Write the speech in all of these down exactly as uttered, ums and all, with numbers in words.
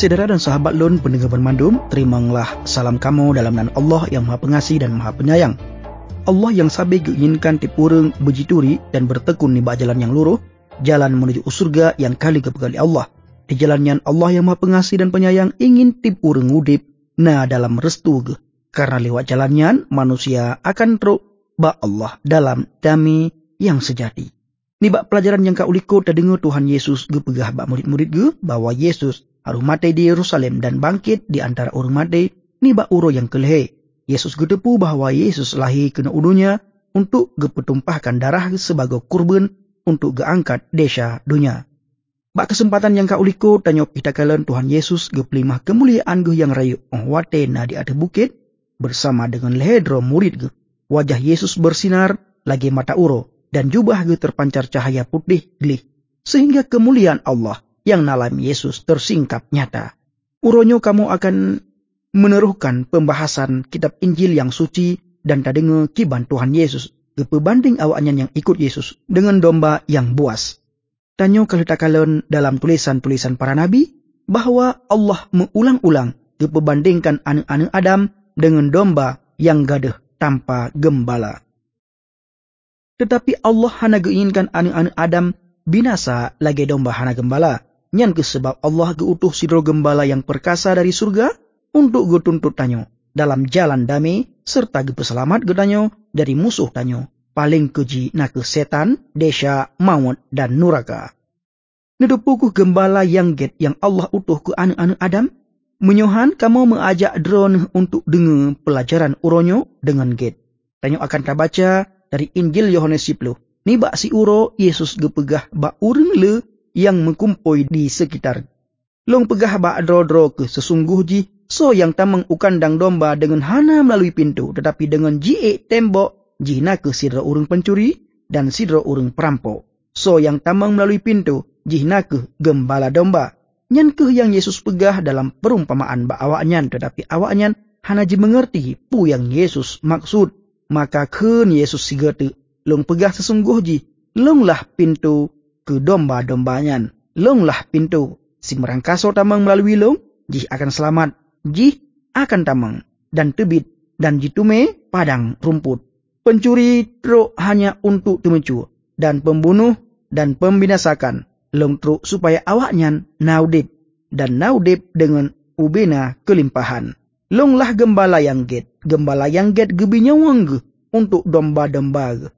Saudara dan sahabat lun pendengar bermandum, terimalah salam kamu dalam nama Allah yang Maha Pengasih dan Maha Penyayang. Allah yang sabi inginkan tiap orang berjituri dan bertekun ni bak jalan yang luruh, jalan menuju surga yang kali kepegali Allah. Di jalannya Allah yang Maha Pengasih dan Penyayang ingin tiap orang udip na dalam restu ge. Karena lewat jalannya manusia akan teruk bak Allah dalam damai yang sejati. Ni bak pelajaran yang kau likut dan dengar Tuhan Yesus ge pegah bak murid-murid ge bahwa Yesus harus mati di Yerusalem dan bangkit di antara orang mati ni bak uro yang kelehe. Yesus gedepu bahwa Yesus lahir kena udunya untuk gepetumpahkan darah sebagai kurban untuk geangkat desa dunia. Bak kesempatan yang kau likut tanyok kita kalian Tuhan Yesus gepelimah kemuliaan ge yang rayu wate na di atas bukit bersama dengan lehedro murid ge. Wajah Yesus bersinar lagi mata uro dan jubah ge terpancar cahaya putih gelih sehingga kemuliaan Allah yang nalam Yesus tersingkap nyata. Uronyo kamu akan meneruhkan pembahasan kitab Injil yang suci dan tadenga kiban Tuhan Yesus kepebanding awaknya yang ikut Yesus dengan domba yang buas. Tanyo kalitakalen dalam tulisan-tulisan para nabi bahwa Allah mengulang-ulang kepebandingkan anak-anak Adam dengan domba yang gadah tanpa gembala. Tetapi Allah hanya inginkan anak-anak Adam binasa lagi domba hana gembala. Nyan ke sebab Allah geutuh sidro gembala yang perkasa dari surga untuk getuntut tanyo dalam jalan damai serta gepeselamat getanyo dari musuh tanyo paling keji na ke setan, desa, maut dan neraka. Nedupuku gembala yang get yang Allah utuh ke anak-anak Adam menyohan kamu mengajak drone untuk dengar pelajaran uronyo dengan get. Tanyo akan tabaca dari Injil Yohanes sepuluh. Ni bak si uro Yesus gepegah bak urang le yang mengkumpui di sekitar. Long pegah bak dro-dro ke sesungguh ji, so yang tamang ukandang domba dengan hana melalui pintu, tetapi dengan ji tembok, ji na ke sidra urang pencuri dan sidra urang perampok. So yang tamang melalui pintu, ji na ke gembala domba. Nyan ke yang Yesus pegah dalam perumpamaan bak awaknyan, tetapi awaknyan hana ji mengerti pu yang Yesus maksud. Maka keun Yesus sigete, long pegah sesungguh ji, longlah pintu ke domba-dombanyan. Longlah pintu. Si merangkaso tamang melalui long, jih akan selamat. Jih akan tamang. Dan tebit. Dan jitume padang rumput. Pencuri truk hanya untuk temencu. Dan pembunuh dan pembinasakan. Long truk supaya awaknya naudip. Dan naudip dengan ubena kelimpahan. Longlah gembala yang get. Gembala yang get gebinyawang ge. Untuk domba-domba ge.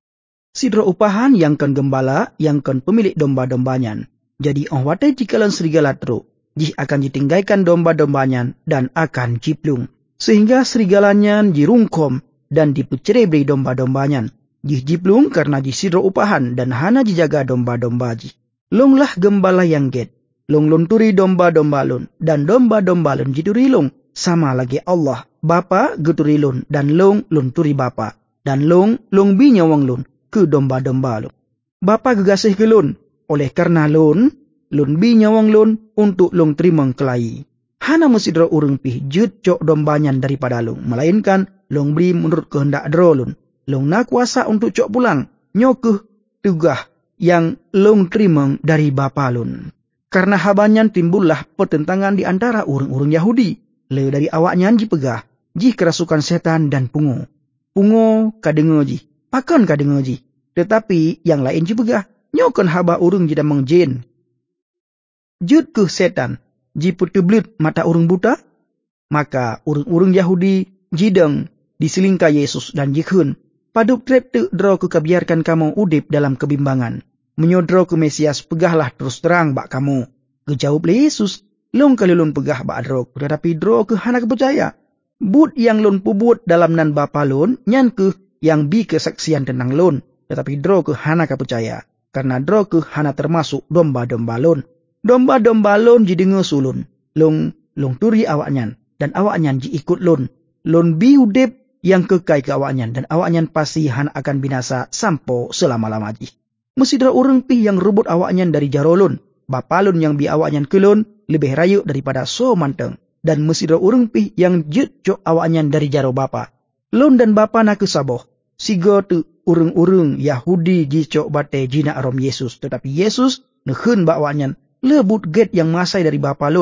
Sidro upahan yang kan gembala, yang kan pemilik domba-dombanya. Jadi orang watai jikalan serigala teruk, jih akan ditinggaikan domba-dombanya dan akan jiplung. Sehingga serigalanya dirungkom dan dipucerebri domba-dombanya. Jih jiplung karena jih sidro upahan dan hana dijaga domba-domba jih. Longlah gembala yang get, long lunturi domba-domba lun, dan domba-domba lun jituri long. Sama lagi Allah, Bapa geturi lun, dan long lunturi Bapa, dan long long binyawang lun. Ke domba-domba lun. Bapa gegasih ke lun. Oleh karena lun, lun bi nyawang lun untuk lun terima kelai. Hana mesidro urung pih jut cok dombanyan daripada lun. Melainkan lun beri menurut kehendak dro lun. Lun nak kuasa untuk cok pulang. Nyokeh tugah yang lun terima dari bapa lun. Karena habanyan timbullah pertentangan di antara urung-urung Yahudi. Le dari awaknya dipegah. Ji kerasukan setan dan pungo. Pungo kadengo ji. Pakan ka dengar ji. Tetapi yang lain ji pegah. Nyokan haba urung ji damang jin. Jut ke setan. Ji putublut mata urung buta. Maka urung-urung Yahudi jidang diselingka Yesus dan jikun. Paduk trep tu dro ke kebiarkan kamu udip dalam kebimbangan. Menyodro ke Mesias pegahlah terus terang bak kamu. Kejawab le Yesus. Long kali lun pegah bak dro. Tetapi dro ke hana kepercaya. But yang lun pubut dalam nan bapa lun. Nyan ke yang bi kesaksian tentang lun, tetapi dro ke hana ka percaya, karena dro ke hana termasuk domba-domba lun. Domba-domba lun ji dengar sulun, lung lung turi awaknyan, dan awaknyan ji ikut lun. Lun bi udip yang kekai ke awaknyan, dan awaknyan pasti hana akan binasa sampo selama-lama ji. Mesidra urang pih yang rebut awaknyan dari jaro lun, bapa lun yang bi awaknyan ke lun, lebih rayu daripada so manteng, dan mesidra urang pih yang jut cok awaknyan dari jaro bapa. Lun dan bapa nak kesaboh. Siga tu urung-urung Yahudi jicok bate jina arom Yesus. Tetapi Yesus nekun bakwanya lebut get yang masai dari bapa lun.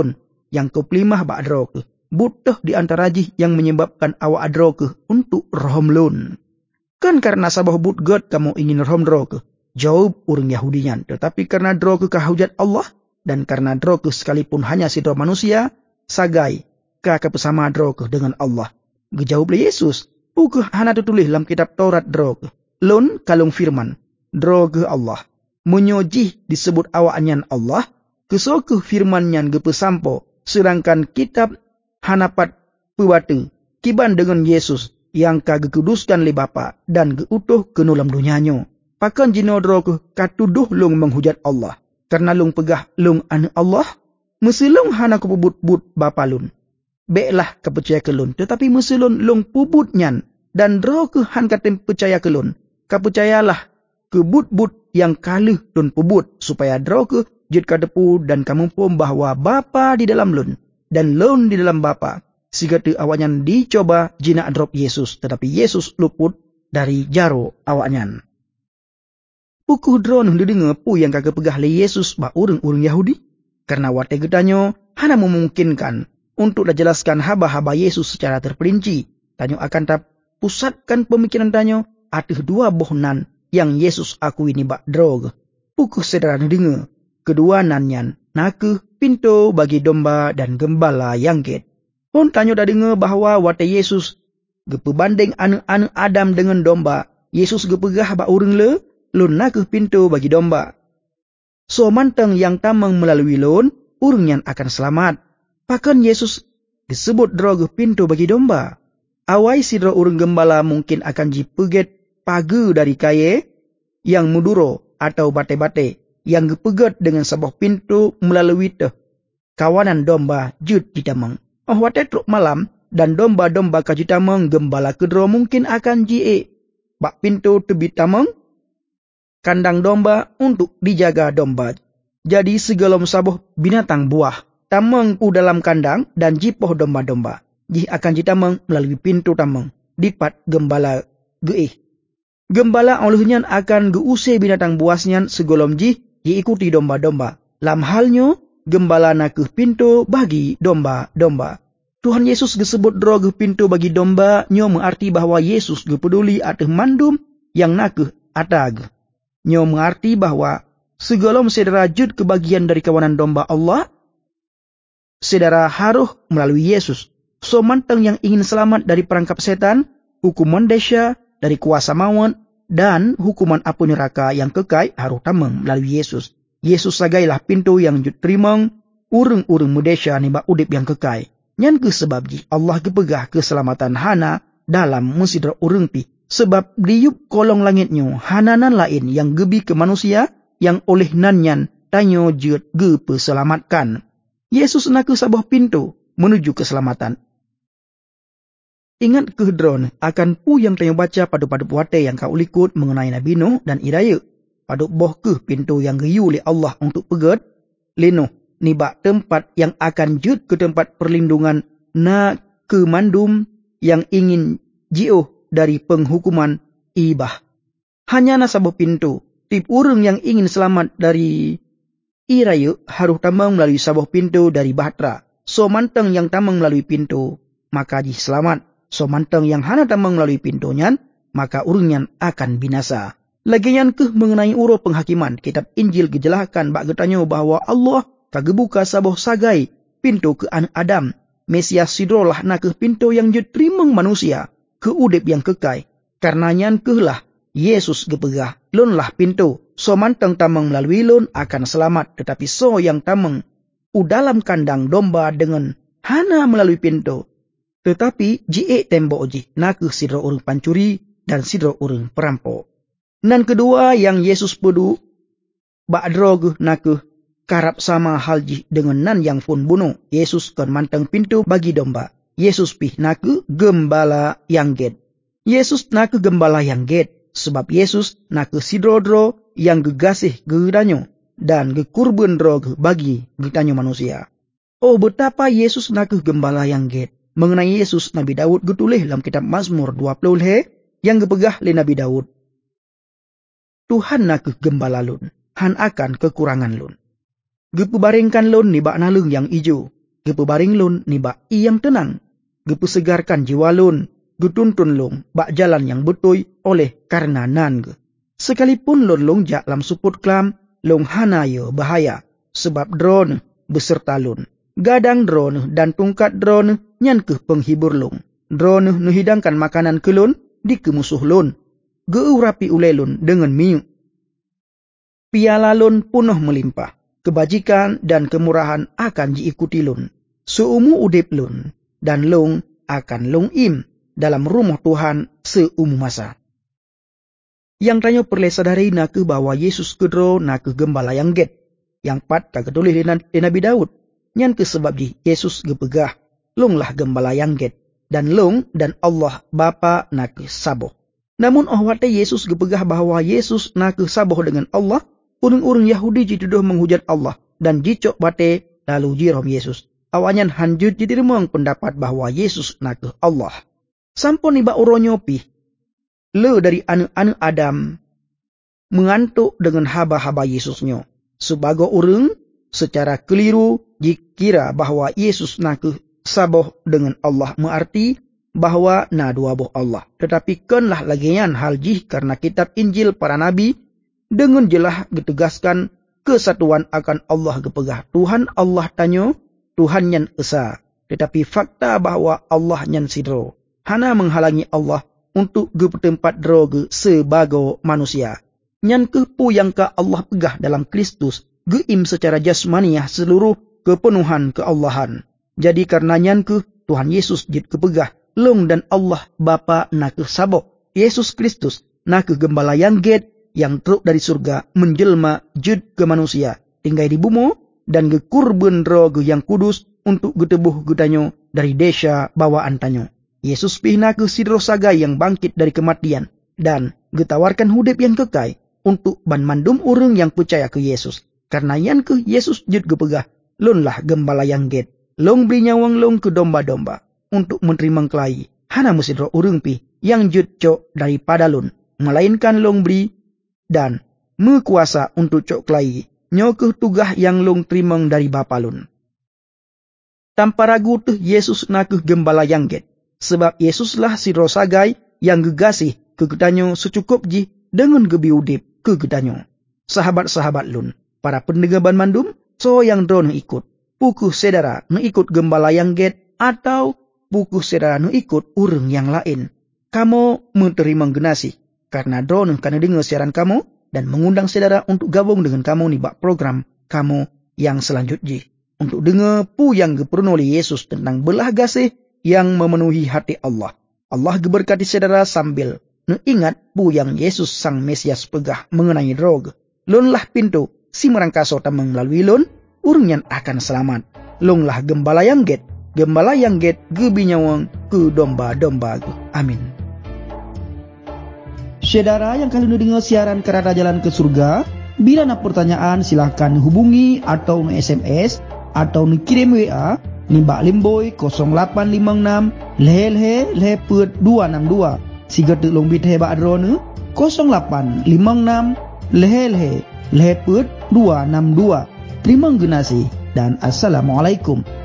yang kepelimah bak adro ke. Butuh di antara jih yang menyebabkan awak adro ke untuk rohom lun. Kan karena sabah but God kamu ingin rohom dro ke. Jawab urang Yahudian. Tetapi karena dro ke kahujat Allah. Dan karena dro ke sekalipun hanya si dro manusia. Sagai ka bersama dro ke dengan Allah. Gejawab le Yesus. Pukah hana tertulis dalam kitab Taurat dro ke. Lun kalung firman. Dro ke Allah. Menyojih disebut awaknyan Allah. Kesoke firmannya gepesampo. Sedangkan kitab hanapat pewatu. Kiban dengan Yesus. Yang ka gekuduskan le Bapa. Dan geutuh ke nulam dunianyo. Pakan jino dro ke katuduh lung menghujat Allah. Karena lung pegah lung anu Allah. Mesilung hana kepubut-but Bapa lun. Beklah kepercaya ke lun. Tetapi mesilun lung pubutnyan. Dan dro ke han katem percaya ke lun. Kapercayalah kebut-but yang kaluh lun pubut. Supaya dro ke jut kadepu dan kamu pun bahawa Bapa di dalam lun. Dan lun di dalam Bapa. Sigatu awaknyan dicoba jinak drop Yesus. Tetapi Yesus luput dari jaro awaknyan. Pukuh drone hendak dengar pu yang kagak pegah le Yesus ba urang-urang Yahudi. Karena wate getanyo hana memungkinkan untuk dijelaskan haba-haba Yesus secara terperinci. Tanyo akan tak pusatkan pemikiran tanyo atih dua bohnan yang Yesus akui ni bak drog. Pukuh saudara dengar. Kedua nanyan nakuh pintu bagi domba dan gembala yang get. Pun tanyo dah dengar bahawa wate Yesus gepebanding anu-anu Adam dengan domba. Yesus gepegah bak urang le. Lun nakuh pintu bagi domba. So manteng yang tamang melalui lun, urangnya akan selamat. Pakan Yesus disebut droge pintu bagi domba. Awai sidro urang gembala mungkin akan jipeget pagu dari kaye yang muduro atau bate-bate yang gepeget dengan sebuah pintu melalui teh. Kawanan domba jut ditamang. Oh wate truk malam dan domba-domba kajitamang gembala kedro mungkin akan jie. Bak pintu tebi tamang. Kandang domba untuk dijaga domba. Jadi segelom sabuh binatang buah. Tamang pu dalam kandang dan jipoh domba-domba. Jih akan jitamang melalui pintu tamang. Dipat gembala geih. Gembala olehnya akan geusai binatang buasnya segelom jih diikuti domba-domba. Lam halnya gembala nakuh pintu bagi domba-domba. Tuhan Yesus gesebut droge pintu bagi domba. Nyo mengarti bahawa Yesus gepeduli ateh mandum yang nakuh atag. Nyo mengarti bahawa segelom saudara jud kebagian dari kawanan domba Allah, saudara haruh melalui Yesus. So manteng yang ingin selamat dari perangkap setan, hukuman desya dari kuasa maut, dan hukuman api neraka yang kekal haruh tamang melalui Yesus. Yesus sagailah pintu yang jud terimang, urang-urang mudesya niba udip yang kekal. Nyan ke sebab ji Allah kepegah keselamatan hana dalam mesidra urang pi. Sebab diup kolong langitnyo hananan lain yang gebi ke manusia yang oleh nanyan tanyo jut gepe selamatkan. Yesus nak ke sebuah pintu menuju keselamatan. Ingat kehedron akan pu yang tanyo baca pada-pada puate yang kau likut mengenai Nabi Nuh dan Iraya. Pada boh ke pintu yang geyu oleh Allah untuk pegat. Leno nibak tempat yang akan jut ke tempat perlindungan na kemandum yang ingin jioh dari penghukuman ibah. Hanya nasabah pintu. Tip urang yang ingin selamat dari Iraya haruh tamang melalui sabah pintu dari Bahtera. So manteng yang tamang melalui pintu, maka di selamat. So manteng yang hana tamang melalui pintunya, maka urangnya akan binasa. Lagian ke mengenai uro penghakiman, kitab Injil gejelaskan bak getanyo bahawa Allah kagebuka sabah sagai pintu ke anak Adam. Mesias sidrolah nak ke pintu yang jut terimang manusia. Ke udip yang kekal. Karenanya kehlah Yesus gepegah. Lunlah pintu. So manteng tamang melalui lun akan selamat. Tetapi so yang tamang u dalam kandang domba dengan hana melalui pintu. Tetapi jie tembok ji. Nakuh sidro urang pancuri dan sidro urang perampok. Nan kedua yang Yesus pedu. Bak drog nakuh karap sama hal ji dengan nan yang pun bunuh. Yesus kan manteng pintu bagi domba. Yesus pih naku gembala yang get. Yesus naku gembala yang get. Sebab Yesus naku sidrodro yang gegasih gedanyo. Dan gekurban drog bagi gedanyo manusia. Oh betapa Yesus naku gembala yang get. Mengenai Yesus Nabi Daud getulih dalam kitab Mazmur dua puluh he. Yang gepegah le Nabi Daud. Tuhan naku gembala lun. Han akan kekurangan lun. Gepebaringkan lun ni bak nalung yang ijo. gepebaring lun ni bak iyang tenang, gepesegarkan jiwa lun, getuntun lung bak jalan yang betul oleh karena nan ge. Sekalipun lun lung jak lam suput klam, lung hana yo bahaya, sebab drone beserta lun. Gadang drone dan tungkat drone nyan ke penghibur lung. Drone nuhidangkan makanan ke lun di kemusuh lun. Geurapi ule lun dengan miuk. Piala lun punuh melimpah. Kebajikan dan kemurahan akan diikuti lun. Seumu udip lun dan lung akan lung im dalam rumah Tuhan seumu masa. Yang tanyo perle sadari nak bahwa Yesus kedro nak gembala yang get. Yang pat kagak tulis di Nabi Daud. Nyan ke sebab di Yesus gepegah. Lung lah gembala yang get. Dan lung dan Allah Bapa nak saboh. Namun ohwate Yesus gepegah bahwa Yesus nak saboh dengan Allah. Urang-urang Yahudi dituduh menghujat Allah dan jicok bate lalu jirom Yesus. Awanyan hanjut diterima pendapat bahwa Yesus nak Allah. Sampun iba uronyopi le dari anu-anu Adam mengantuk dengan haba-haba Yesusnya. Sebagai orang secara keliru dikira bahwa Yesus nak saboh dengan Allah mengarti bahwa na dua boh Allah. Tetapi kenlah lagian hal jih karena kitab Injil para nabi dengan jelas ditegaskan kesatuan akan Allah gepegah. Tuhan Allah tanyo, Tuhan nyan esa. Tetapi fakta bahwa Allah nyan sidro. Hana menghalangi Allah untuk gepetempat droge sebagai manusia. Nyan kepu yang ke Allah pegah dalam Kristus. Geim secara jasmaniah seluruh kepenuhan keallahan. Jadi karena nyan ke Tuhan Yesus jid kepegah. Long dan Allah Bapa nak sabok. Yesus Kristus nak gembala yang get. Yang truk dari surga menjelma jud ke manusia tinggai di bumi dan ge kurban roh ge yang kudus untuk getebuh getanyo dari desa bawaan tanyo. Yesus pihna ke sidro sagai yang bangkit dari kematian dan getawarkan hudip yang kekal untuk ban mandum urang yang percaya ke Yesus. Karena yan ke Yesus jud gepegah lun lah gembala yang get. Long beli nyawang long ke domba-domba untuk menerima kelai. Hana musidro urang pi yang jud cok daripada lun melainkan long beli dan mekuasa untuk cok kelai nyokeh tugah yang long terimang dari bapa lun. Tanpa ragu tuh Yesus nakeh gembala yang get. Sebab Yesuslah si rosagai yang gegasih ke gedanyo secukup ji dengan gebi udip ke gedanyo. Sahabat-sahabat lun, para pendengar ban mandum, so yang drone ikut. Pukuh sedara ne ikut gembala yang get atau pukuh sedara ne ikut urang yang lain. Kamu menerima genasi. Karena drone karena dengar siaran kamu dan mengundang saudara untuk gabung dengan kamu nih bak program kamu yang selanjutnya. Untuk dengar pu yang gepurun oleh Yesus tentang belah gasih yang memenuhi hati Allah. Allah geberkati saudara sambil ingat pu yang Yesus sang Mesias pegah mengenai drog. Lunlah pintu si merangkaso tamang melalui lun, urang yang akan selamat. Lunglah gembala yang get, gembala yang get gebinyawang ke domba-domba. Amin. Saudara yang kalian dengar siaran Kereta Jalan ke Surga, bila nak pertanyaan silahkan hubungi atau nge-S M S atau nge-kirim W A ni bak limboy kosong lapan lima enam leh leh leh put dua enam dua. Siga tu long bit hebak drone kosong lapan lima enam leh leh leh put dua enam dua. Terima kasih dan assalamualaikum.